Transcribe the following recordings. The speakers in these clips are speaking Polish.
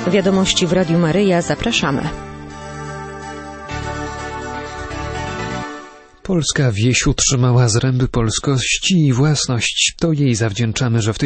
Wiadomości w Radiu Maryja. Zapraszamy. Polska wieś utrzymała zręby polskości i własność. To jej zawdzięczamy, że w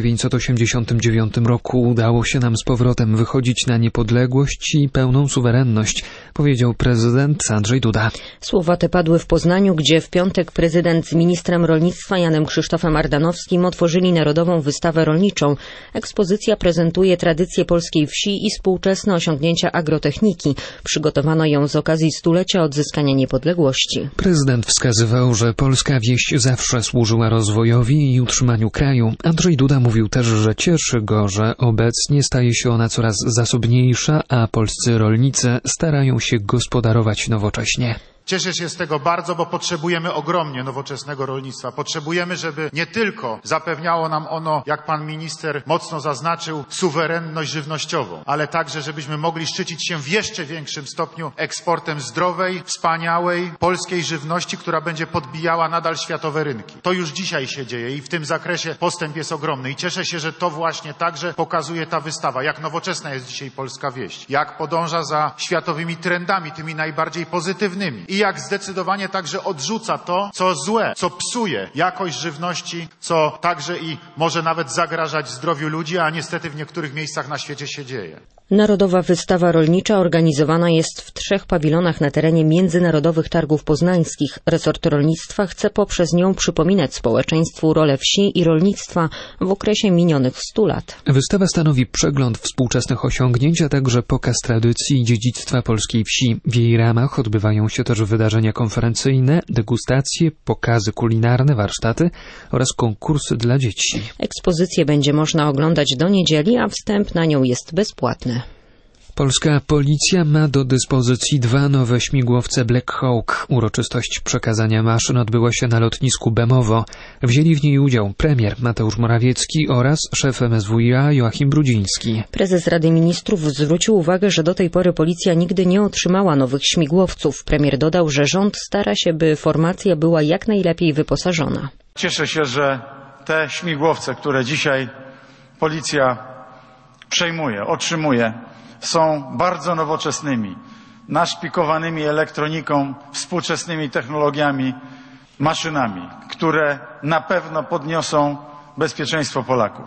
1989 roku udało się nam z powrotem wychodzić na niepodległość i pełną suwerenność, powiedział prezydent Andrzej Duda. Słowa te padły w Poznaniu, gdzie w piątek prezydent z ministrem rolnictwa Janem Krzysztofem Ardanowskim otworzyli Narodową Wystawę Rolniczą. Ekspozycja prezentuje tradycje polskiej wsi i współczesne osiągnięcia agrotechniki. Przygotowano ją z okazji stulecia odzyskania niepodległości. Prezydent wskazywał, że polska wieś zawsze służyła rozwojowi i utrzymaniu kraju. Andrzej Duda mówił też, że cieszy go, że obecnie staje się ona coraz zasobniejsza, a polscy rolnicy starają się gospodarować nowocześnie. Cieszę się z tego bardzo, bo potrzebujemy ogromnie nowoczesnego rolnictwa. Potrzebujemy, żeby nie tylko zapewniało nam ono, jak pan minister mocno zaznaczył, suwerenność żywnościową, ale także, żebyśmy mogli szczycić się w jeszcze większym stopniu eksportem zdrowej, wspaniałej, polskiej żywności, która będzie podbijała nadal światowe rynki. To już dzisiaj się dzieje i w tym zakresie postęp jest ogromny. I cieszę się, że to właśnie także pokazuje ta wystawa, jak nowoczesna jest dzisiaj polska wieś, jak podąża za światowymi trendami, tymi najbardziej pozytywnymi. I jak zdecydowanie także odrzuca to, co złe, co psuje jakość żywności, co także i może nawet zagrażać zdrowiu ludzi, a niestety w niektórych miejscach na świecie się dzieje. Narodowa Wystawa Rolnicza organizowana jest w 3 pawilonach na terenie Międzynarodowych Targów Poznańskich. Resort rolnictwa chce poprzez nią przypominać społeczeństwu rolę wsi i rolnictwa w okresie minionych 100 lat. Wystawa stanowi przegląd współczesnych osiągnięć, a także pokaz tradycji i dziedzictwa polskiej wsi. W jej ramach odbywają się też wydarzenia konferencyjne, degustacje, pokazy kulinarne, warsztaty oraz konkursy dla dzieci. Ekspozycję będzie można oglądać do niedzieli, a wstęp na nią jest bezpłatny. Polska policja ma do dyspozycji 2 nowe śmigłowce Black Hawk. Uroczystość przekazania maszyn odbyła się na lotnisku Bemowo. Wzięli w niej udział premier Mateusz Morawiecki oraz szef MSWiA Joachim Brudziński. Prezes Rady Ministrów zwrócił uwagę, że do tej pory policja nigdy nie otrzymała nowych śmigłowców. Premier dodał, że rząd stara się, by formacja była jak najlepiej wyposażona. Cieszę się, że te śmigłowce, które dzisiaj policja przejmuje, otrzymuje, są bardzo nowoczesnymi, naszpikowanymi elektroniką, współczesnymi technologiami, maszynami, które na pewno podniosą bezpieczeństwo Polaków.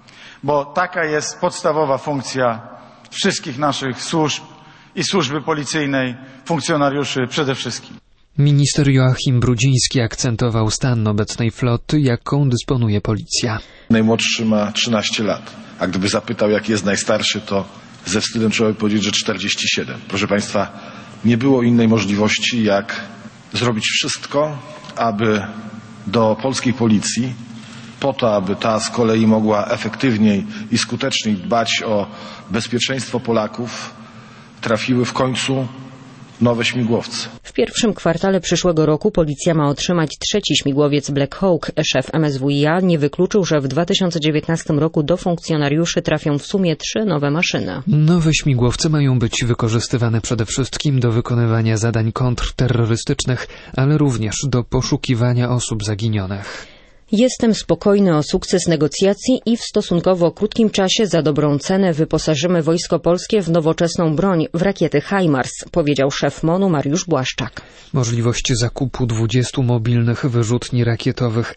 Bo taka jest podstawowa funkcja wszystkich naszych służb i służby policyjnej, funkcjonariuszy przede wszystkim. Minister Joachim Brudziński akcentował stan obecnej floty, jaką dysponuje policja. Najmłodszy ma 13 lat, a gdyby zapytał, jaki jest najstarszy, to ze wstydem trzeba by powiedzieć, że 47. Proszę Państwa, nie było innej możliwości, jak zrobić wszystko, aby do polskiej policji, po to, aby ta z kolei mogła efektywniej i skuteczniej dbać o bezpieczeństwo Polaków, trafiły w końcu nowe śmigłowce. W pierwszym kwartale przyszłego roku policja ma otrzymać 3. śmigłowiec Black Hawk. Szef MSWiA nie wykluczył, że w 2019 roku do funkcjonariuszy trafią w sumie 3 nowe maszyny. Nowe śmigłowce mają być wykorzystywane przede wszystkim do wykonywania zadań kontrterrorystycznych, ale również do poszukiwania osób zaginionych. Jestem spokojny o sukces negocjacji i w stosunkowo krótkim czasie za dobrą cenę wyposażymy Wojsko Polskie w nowoczesną broń, w rakiety HIMARS, powiedział szef MON-u Mariusz Błaszczak. Możliwość zakupu 20 mobilnych wyrzutni rakietowych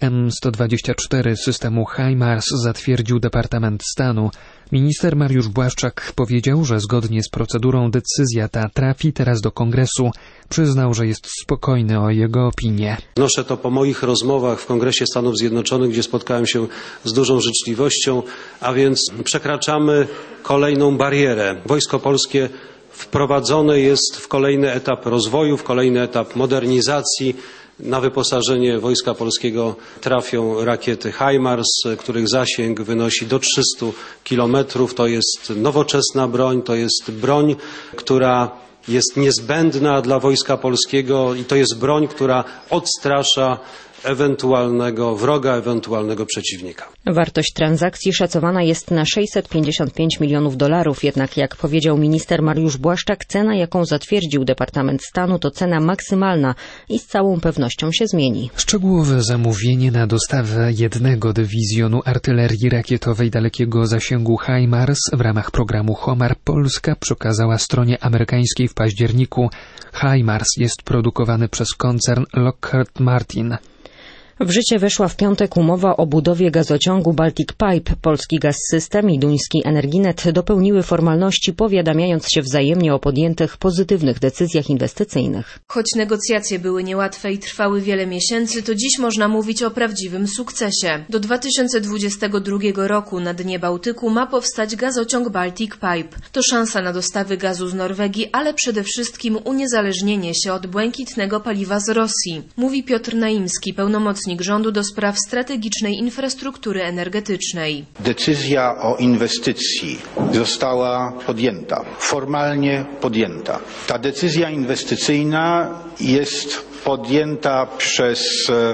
M124 systemu HIMARS zatwierdził Departament Stanu. Minister Mariusz Błaszczak powiedział, że zgodnie z procedurą decyzja ta trafi teraz do Kongresu. Przyznał, że jest spokojny o jego opinię. Wnoszę to po moich rozmowach w Kongresie Stanów Zjednoczonych, gdzie spotkałem się z dużą życzliwością, a więc przekraczamy kolejną barierę. Wojsko Polskie wprowadzone jest w kolejny etap rozwoju, w kolejny etap modernizacji. Na wyposażenie Wojska Polskiego trafią rakiety HIMARS, których zasięg wynosi do 300 kilometrów. To jest nowoczesna broń, to jest broń, która jest niezbędna dla Wojska Polskiego i to jest broń, która odstrasza ewentualnego wroga, ewentualnego przeciwnika. Wartość transakcji szacowana jest na $655 milionów, jednak jak powiedział minister Mariusz Błaszczak, cena, jaką zatwierdził Departament Stanu, to cena maksymalna i z całą pewnością się zmieni. Szczegółowe zamówienie na dostawę jednego dywizjonu artylerii rakietowej dalekiego zasięgu HIMARS w ramach programu HOMAR Polska przekazała stronie amerykańskiej w październiku. HIMARS jest produkowany przez koncern Lockheed Martin. W życie weszła w piątek umowa o budowie gazociągu Baltic Pipe. Polski Gaz System i duński Energinet dopełniły formalności, powiadamiając się wzajemnie o podjętych pozytywnych decyzjach inwestycyjnych. Choć negocjacje były niełatwe i trwały wiele miesięcy, to dziś można mówić o prawdziwym sukcesie. Do 2022 roku na dnie Bałtyku ma powstać gazociąg Baltic Pipe. To szansa na dostawy gazu z Norwegii, ale przede wszystkim uniezależnienie się od błękitnego paliwa z Rosji, mówi Piotr Naimski, pełnomocnik rządu do spraw strategicznej infrastruktury energetycznej. Decyzja o inwestycji została podjęta, formalnie podjęta. Ta decyzja inwestycyjna jest podjęta przez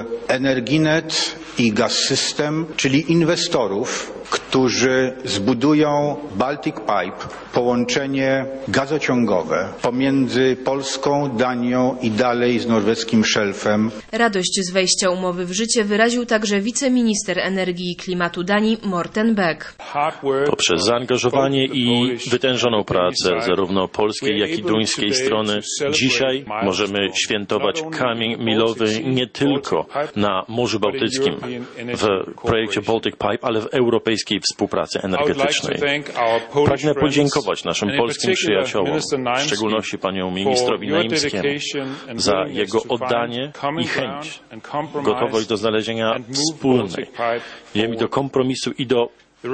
Energinet i Gaz System, czyli inwestorów, którzy zbudują Baltic Pipe, połączenie gazociągowe pomiędzy Polską, Danią i dalej z norweskim szelfem. Radość z wejścia umowy w życie wyraził także wiceminister energii i klimatu Danii Morten Beck. Poprzez zaangażowanie i wytężoną pracę zarówno polskiej, jak i duńskiej strony dzisiaj możemy świętować kamień milowy nie tylko na Morzu Bałtyckim w projekcie Baltic Pipe, ale w europejskiej współpracy energetycznej. Pragnę podziękować naszym polskim przyjaciołom, w szczególności panu ministrowi Naimskiemu, za jego oddanie i chęć, gotowość do znalezienia wspólnej ziemi, do kompromisu i do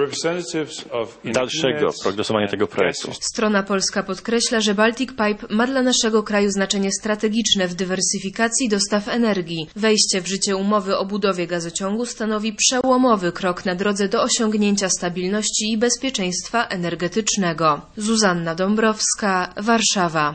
dalszego progresowania tego projektu. Strona polska podkreśla, że Baltic Pipe ma dla naszego kraju znaczenie strategiczne w dywersyfikacji dostaw energii. Wejście w życie umowy o budowie gazociągu stanowi przełomowy krok na drodze do osiągnięcia stabilności i bezpieczeństwa energetycznego. Zuzanna Dąbrowska, Warszawa.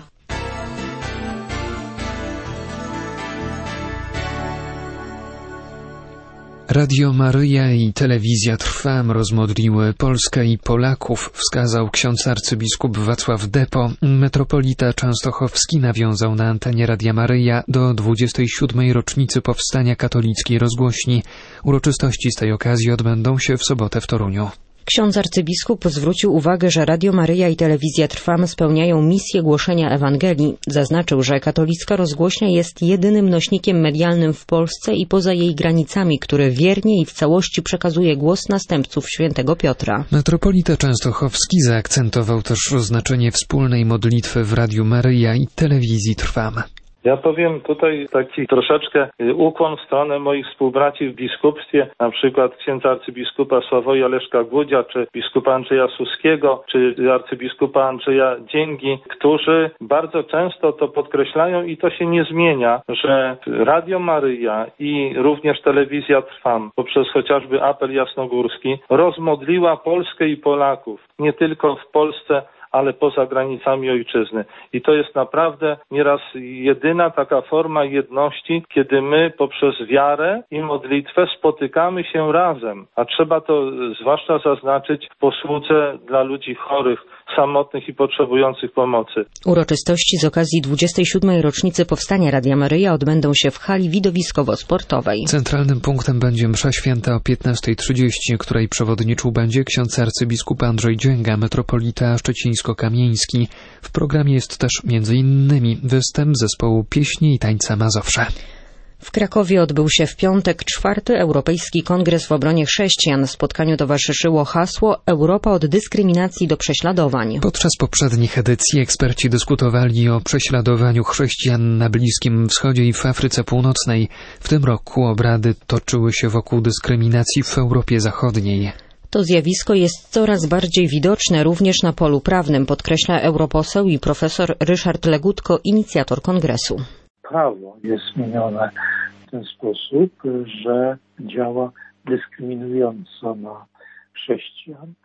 Radio Maryja i Telewizja Trwam rozmodliły Polskę i Polaków, wskazał ksiądz arcybiskup Wacław Depo. Metropolita Częstochowski nawiązał na antenie Radia Maryja do 27. rocznicy powstania katolickiej rozgłośni. Uroczystości z tej okazji odbędą się w sobotę w Toruniu. Ksiądz arcybiskup zwrócił uwagę, że Radio Maryja i Telewizja Trwam spełniają misję głoszenia Ewangelii. Zaznaczył, że katolicka rozgłośnia jest jedynym nośnikiem medialnym w Polsce i poza jej granicami, który wiernie i w całości przekazuje głos następców świętego Piotra. Metropolita Częstochowski zaakcentował też znaczenie wspólnej modlitwy w Radiu Maryja i Telewizji Trwam. Ja powiem tutaj taki troszeczkę ukłon w stronę moich współbraci w biskupstwie, na przykład księdza arcybiskupa Sławoja Leszka Gudzia, czy biskupa Andrzeja Suskiego, czy arcybiskupa Andrzeja Dzięgi, którzy bardzo często to podkreślają i to się nie zmienia, że Radio Maryja i również Telewizja Trwam, poprzez chociażby apel jasnogórski, rozmodliła Polskę i Polaków, nie tylko w Polsce, ale poza granicami ojczyzny. I to jest naprawdę nieraz jedyna taka forma jedności, kiedy my poprzez wiarę i modlitwę spotykamy się razem. A trzeba to zwłaszcza zaznaczyć w posłudze dla ludzi chorych, samotnych i potrzebujących pomocy. Uroczystości z okazji 27. rocznicy powstania Radia Maryja odbędą się w hali widowiskowo-sportowej. Centralnym punktem będzie msza święta o 15:30, której przewodniczył będzie ksiądz arcybiskup Andrzej Dzięga, metropolita szczecińsko-kamieński. W programie jest też m.in. występ zespołu pieśni i tańca Mazowsze. W Krakowie odbył się w piątek 4. Europejski Kongres w obronie chrześcijan. Spotkaniu towarzyszyło hasło Europa od dyskryminacji do prześladowań. Podczas poprzednich edycji eksperci dyskutowali o prześladowaniu chrześcijan na Bliskim Wschodzie i w Afryce Północnej. W tym roku obrady toczyły się wokół dyskryminacji w Europie Zachodniej. To zjawisko jest coraz bardziej widoczne również na polu prawnym, podkreśla europoseł i profesor Ryszard Legutko, inicjator kongresu. Prawo jest zmienione w ten sposób, że działa dyskryminująco na chrześcijan.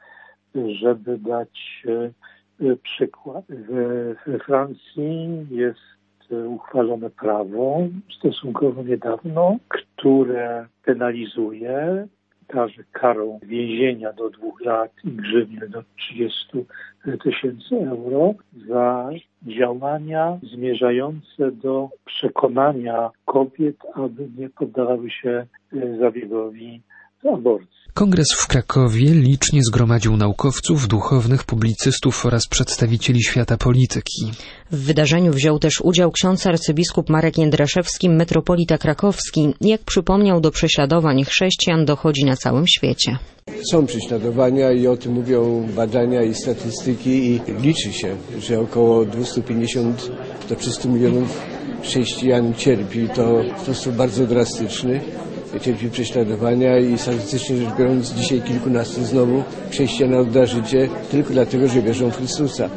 Żeby dać przykład, we Francji jest uchwalone prawo stosunkowo niedawno, które penalizuje, karze karą więzienia do 2 lat i grzywny do 30 000 euro za działania zmierzające do przekonania kobiet, aby nie poddawały się zabiegowi aborcji. Kongres w Krakowie licznie zgromadził naukowców, duchownych, publicystów oraz przedstawicieli świata polityki. W wydarzeniu wziął też udział ksiądz arcybiskup Marek Jędraszewski, metropolita krakowski. Jak przypomniał, do prześladowań chrześcijan dochodzi na całym świecie. Są prześladowania i o tym mówią badania i statystyki i liczy się, że około 250 do 300 milionów chrześcijan cierpi. To w sposób bardzo drastyczny. Cierpi prześladowania i statystycznie rzecz biorąc dzisiaj kilkunastu znowu chrześcijan odda życie tylko dlatego, że wierzą w Chrystusa.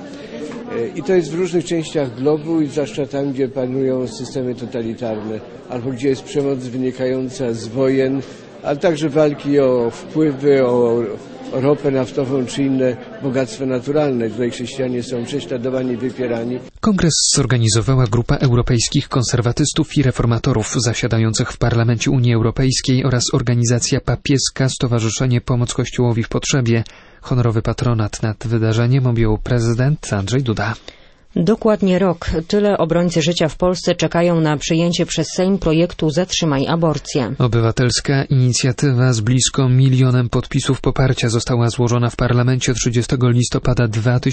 I to jest w różnych częściach globu i zwłaszcza tam, gdzie panują systemy totalitarne albo gdzie jest przemoc wynikająca z wojen, ale także walki o wpływy, o ropę naftową czy inne bogactwa naturalne. Tutaj chrześcijanie są prześladowani, wypierani. Kongres zorganizowała grupa europejskich konserwatystów i reformatorów zasiadających w Parlamencie Unii Europejskiej oraz organizacja papieska Stowarzyszenie Pomoc Kościołowi w Potrzebie. Honorowy patronat nad wydarzeniem objął prezydent Andrzej Duda. Dokładnie rok. Tyle obrońcy życia w Polsce czekają na przyjęcie przez Sejm projektu Zatrzymaj aborcję. Obywatelska inicjatywa z blisko 1 milionem podpisów poparcia została złożona w parlamencie 30 listopada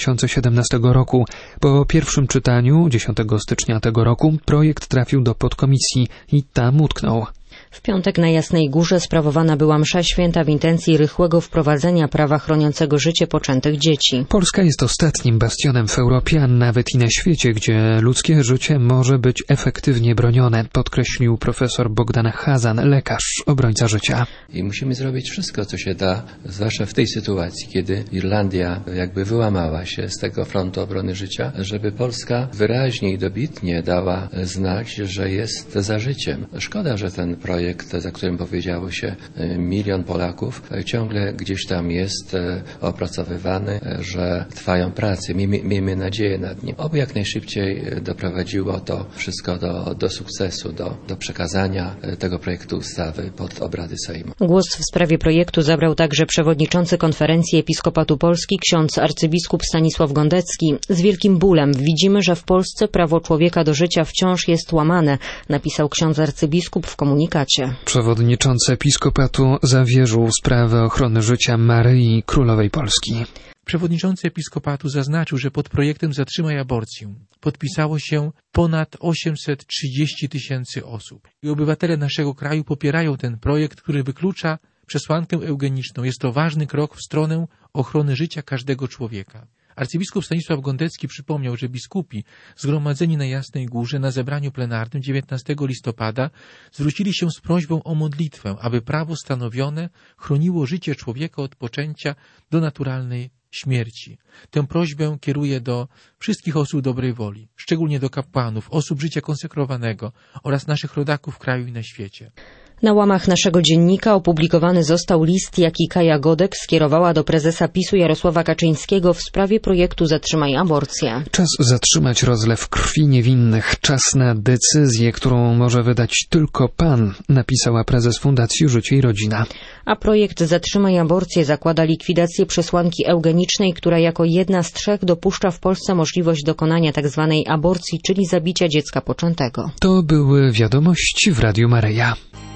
2017 roku. Po pierwszym czytaniu 10 stycznia tego roku projekt trafił do podkomisji i tam utknął. W piątek na Jasnej Górze sprawowana była msza święta w intencji rychłego wprowadzenia prawa chroniącego życie poczętych dzieci. Polska jest ostatnim bastionem w Europie, a nawet i na świecie, gdzie ludzkie życie może być efektywnie bronione, podkreślił profesor Bogdan Hazan, lekarz, obrońca życia. I musimy zrobić wszystko, co się da, zwłaszcza w tej sytuacji, kiedy Irlandia jakby wyłamała się z tego frontu obrony życia, żeby Polska wyraźnie i dobitnie dała znać, że jest za życiem. Szkoda, że ten projekt, za którym powiedziało się 1 milion Polaków, ciągle gdzieś tam jest opracowywany, że trwają prace. Miejmy nadzieję nad nim. Oby jak najszybciej doprowadziło to wszystko do sukcesu, do przekazania tego projektu ustawy pod obrady Sejmu. Głos w sprawie projektu zabrał także przewodniczący Konferencji Episkopatu Polski, ksiądz arcybiskup Stanisław Gondecki. Z wielkim bólem widzimy, że w Polsce prawo człowieka do życia wciąż jest łamane, napisał ksiądz arcybiskup w komunikacie. Przewodniczący Episkopatu zawierzył sprawę ochrony życia Maryi Królowej Polski. Przewodniczący Episkopatu zaznaczył, że pod projektem Zatrzymaj aborcję podpisało się ponad 830 000 osób. I obywatele naszego kraju popierają ten projekt, który wyklucza przesłankę eugeniczną. Jest to ważny krok w stronę ochrony życia każdego człowieka. Arcybiskup Stanisław Gondecki przypomniał, że biskupi zgromadzeni na Jasnej Górze na zebraniu plenarnym 19 listopada zwrócili się z prośbą o modlitwę, aby prawo stanowione chroniło życie człowieka od poczęcia do naturalnej śmierci. Tę prośbę kieruje do wszystkich osób dobrej woli, szczególnie do kapłanów, osób życia konsekrowanego oraz naszych rodaków w kraju i na świecie. Na łamach naszego dziennika opublikowany został list, jaki Kaja Godek skierowała do prezesa PiS-u Jarosława Kaczyńskiego w sprawie projektu Zatrzymaj aborcję. Czas zatrzymać rozlew krwi niewinnych. Czas na decyzję, którą może wydać tylko Pan, napisała prezes Fundacji Życie i Rodzina. A projekt Zatrzymaj aborcję zakłada likwidację przesłanki eugenicznej, która jako jedna z 3 dopuszcza w Polsce możliwość dokonania tzw. aborcji, czyli zabicia dziecka poczętego. To były wiadomości w Radiu Maryja.